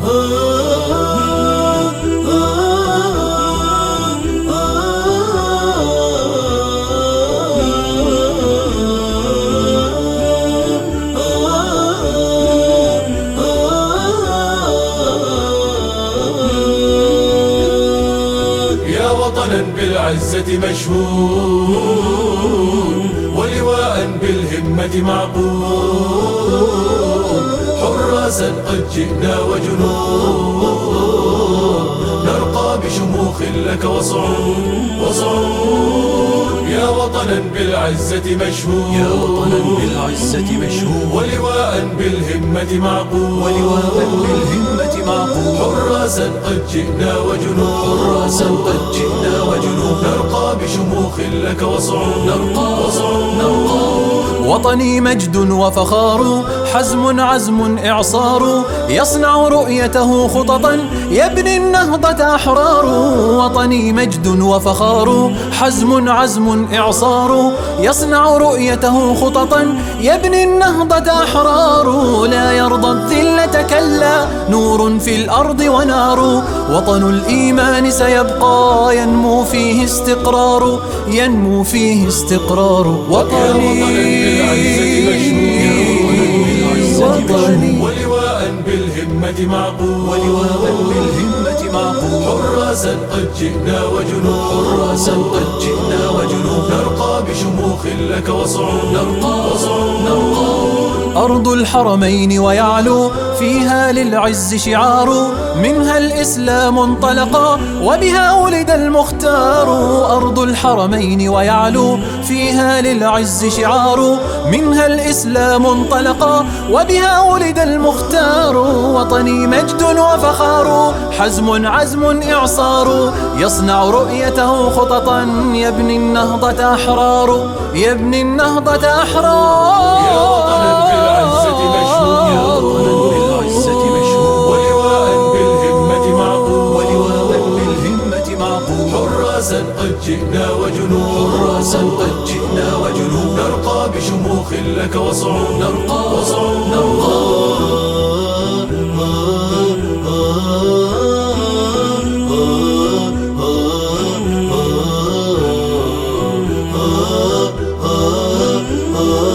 وطنا بالعزة مشهور ولواء بالهمة معقول، حراسا قد جئنا وجنود نرقى بشموخ لك وصعود. يا وطنا بالعزة مشهور، يا وطنا بالعزة مشهور ولواء بالهمة معقول، ولواء بالهمة معقول، حراسا قد جئنا وجنود، حراسا قد جئنا وجنود نرقى بشموخ لك وصعود، نرقى. وطني مجد وفخار، حزم عزم إعصار، يصنع رؤيته خططا يبني النهضة أحرار. وطني مجد وفخار، حزم عزم إعصار، يصنع رؤيته خططا يبني النهضة أحرار. لا يرضى الذلة كلا، نور في الأرض ونار، وطن الإيمان سيبقى ينمو فيه استقرار، ينمو فيه استقرار. وطني وطني ولواء بالهمة معقول، ولواء بالهمة معقول، حراسا قد جئنا وجنود، حراسا قد جئنا وجنود نرقى بشموخ لك وصعود، نرقى. أرض الحرمين ويعلو فيها للعز شعار، منها الإسلام انطلقا وبها ولد المختار. أرض الحرمين ويعلو فيها للعز شعار، منها الإسلام انطلقا وبها ولد المختار. وطني مجد وفخار، حزم عزم إعصار، يصنع رؤيته خططا يبني النهضة أحرار، يبني النهضة أحرار. يا وطنا بالعزة مشهور، يا وطنا بالعزة مشهور، ولواء بالهمة معقول، ولواء بالهمة معقول، حراسا قد جئنا وجنود، حراسا قد جئنا وجنود نرقى بشموخ لك وصعود، نرقى. نرقى.